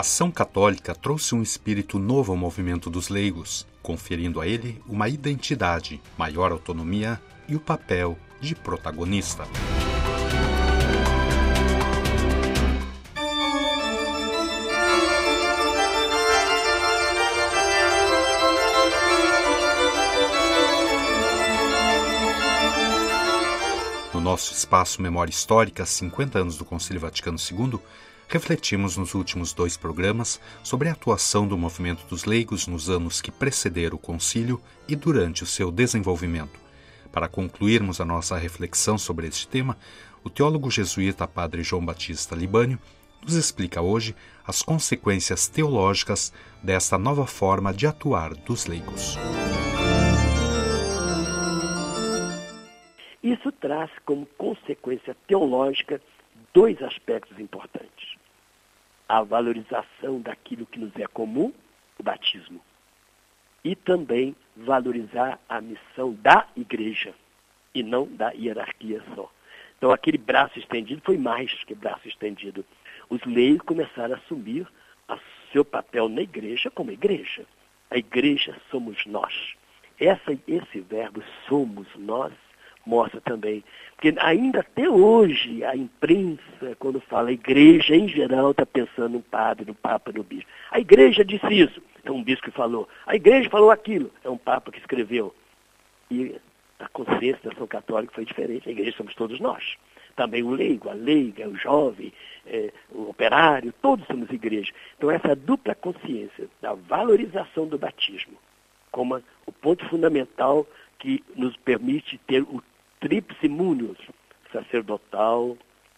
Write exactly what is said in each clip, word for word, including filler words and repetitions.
ação católica trouxe um espírito novo ao movimento dos leigos, conferindo a ele uma identidade, maior autonomia e o papel de protagonista. No nosso espaço Memória Histórica, cinquenta anos do Concílio Vaticano segundo, refletimos nos últimos dois programas sobre a atuação do movimento dos leigos nos anos que precederam o concílio e durante o seu desenvolvimento. Para concluirmos a nossa reflexão sobre este tema, o teólogo jesuíta Padre João Batista Libânio nos explica hoje as consequências teológicas desta nova forma de atuar dos leigos. Isso traz como consequência teológica dois aspectos importantes. A valorização daquilo que nos é comum, o batismo, e também valorizar a missão da igreja e não da hierarquia só. Então aquele braço estendido foi mais que braço estendido. Os leigos começaram a assumir o seu papel na igreja como igreja. A igreja somos nós. Essa, esse verbo somos nós mostra também, porque ainda até hoje a imprensa, quando fala igreja, em geral está pensando no padre, no papa, no bispo. A igreja disse isso, é um bispo que falou. A igreja falou aquilo, é um papa que escreveu. E a consciência da ação católica foi diferente. A igreja somos todos nós. Também o leigo, a leiga, o jovem, é, o operário, todos somos igreja. Então essa dupla consciência da valorização do batismo como o ponto fundamental que nos permite ter o tríplice munus, sacerdotal,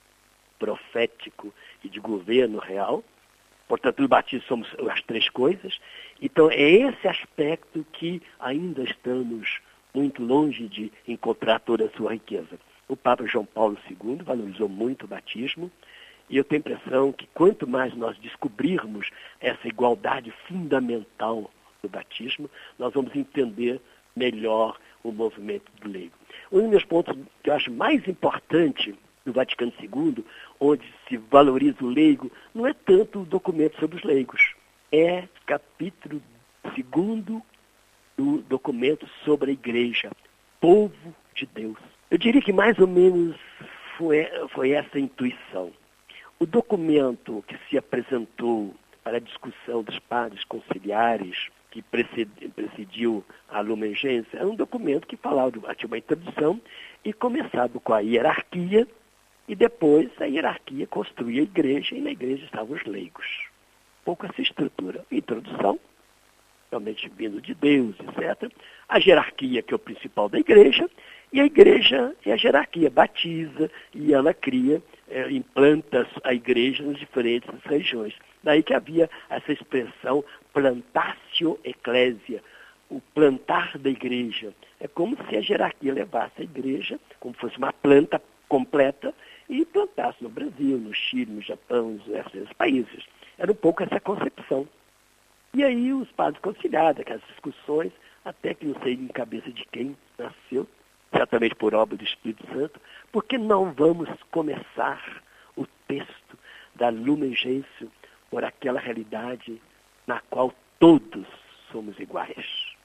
profético e de governo real. Portanto, no batismo somos as três coisas. Então, é esse aspecto que ainda estamos muito longe de encontrar toda a sua riqueza. O Papa João Paulo segundo valorizou muito o batismo, e eu tenho a impressão que quanto mais nós descobrirmos essa igualdade fundamental do batismo, nós vamos entender melhor o movimento do leigo. Um dos meus pontos que eu acho mais importante do Vaticano segundo, onde se valoriza o leigo, não é tanto o documento sobre os leigos, é capítulo segundo do documento sobre a igreja, povo de Deus. Eu diria que mais ou menos foi, foi essa a intuição. O documento que se apresentou para a discussão dos padres conciliares, que presidiu a Lumen Gentium, é um documento que falava, tinha uma introdução e começava com a hierarquia, e depois a hierarquia construía a igreja, e na igreja estavam os leigos. Pouco essa estrutura. Introdução, realmente vindo de Deus, etcétera. A hierarquia, que é o principal da igreja, e a igreja é a hierarquia, batiza, e ela cria, é, implanta a igreja nas diferentes regiões. Daí que havia essa expressão plantatio ecclesia, o plantar da igreja. É como se a hierarquia levasse a igreja, como fosse uma planta completa, e plantasse no Brasil, no Chile, no Japão, nos diversos países. Era um pouco essa concepção. E aí os padres conciliaram, aquelas discussões, até que não sei em cabeça de quem nasceu, certamente por obra do Espírito Santo, porque não vamos começar o texto da Lumen Gentium por aquela realidade na qual todos somos iguais.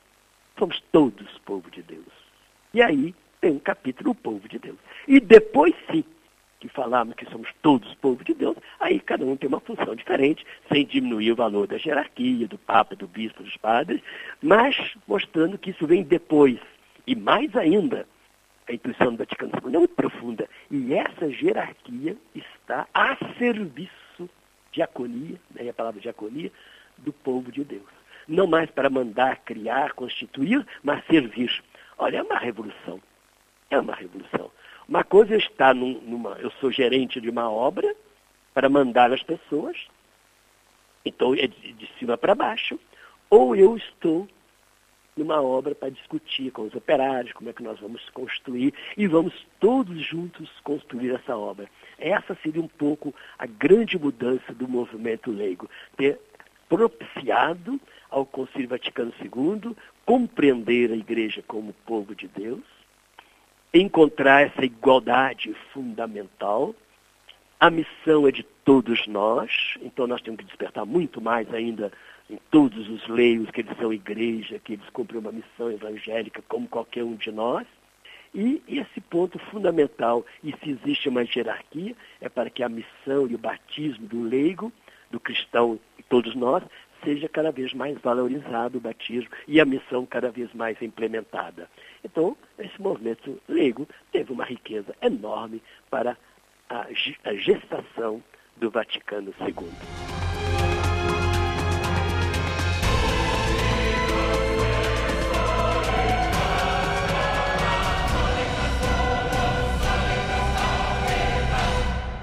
Somos todos povo de Deus. E aí tem um capítulo, o povo de Deus. E depois sim, que falamos que somos todos povo de Deus, aí cada um tem uma função diferente, sem diminuir o valor da hierarquia, do Papa, do Bispo, dos padres, mas mostrando que isso vem depois. E mais ainda, a intuição do Vaticano segundo é muito profunda. E essa hierarquia está a serviço, diaconia, né, a palavra diaconia, do povo de Deus. Não mais para mandar, criar, constituir, mas servir. Olha, é uma revolução. É uma revolução. Uma coisa é estar num, numa... Eu sou gerente de uma obra para mandar as pessoas, então é de, de cima para baixo, ou eu estou numa obra para discutir com os operários como é que nós vamos construir e vamos todos juntos construir essa obra. Essa seria um pouco a grande mudança do movimento leigo, ter propiciado ao Concílio Vaticano segundo compreender a igreja como povo de Deus, encontrar essa igualdade fundamental, A missão é de todos nós, então nós temos que despertar muito mais ainda em todos os leigos, que eles são igreja, que eles cumprem uma missão evangélica como qualquer um de nós. E esse ponto fundamental, e se existe uma hierarquia, é para que a missão e o batismo do leigo, do cristão e todos nós, seja cada vez mais valorizado o batismo e a missão cada vez mais implementada. Então, esse movimento leigo teve uma riqueza enorme para a gestação do Vaticano segundo.